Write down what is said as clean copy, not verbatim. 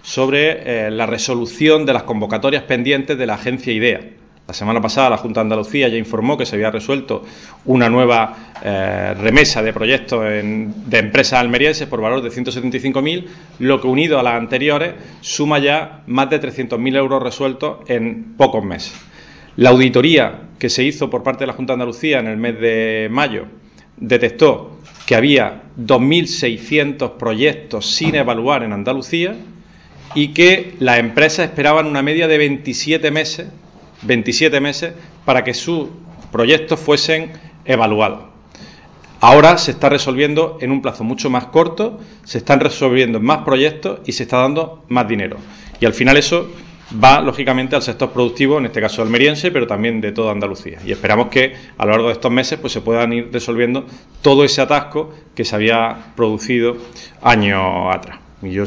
sobre la resolución de las convocatorias pendientes de la agencia IDEA. La semana pasada la Junta de Andalucía ya informó que se había resuelto una nueva remesa de proyectos de empresas almerienses por valor de 175.000, lo que unido a las anteriores suma ya más de 300.000 euros resueltos en pocos meses. La auditoría que se hizo por parte de la Junta de Andalucía en el mes de mayo detectó que había 2.600 proyectos sin evaluar en Andalucía y que las empresas esperaban una media de 27 meses para que sus proyectos fuesen evaluados. Ahora se está resolviendo en un plazo mucho más corto, se están resolviendo más proyectos y se está dando más dinero. Y al final eso va, lógicamente, al sector productivo, en este caso almeriense, pero también de toda Andalucía. Y esperamos que a lo largo de estos meses pues se puedan ir resolviendo todo ese atasco que se había producido años atrás. Y yo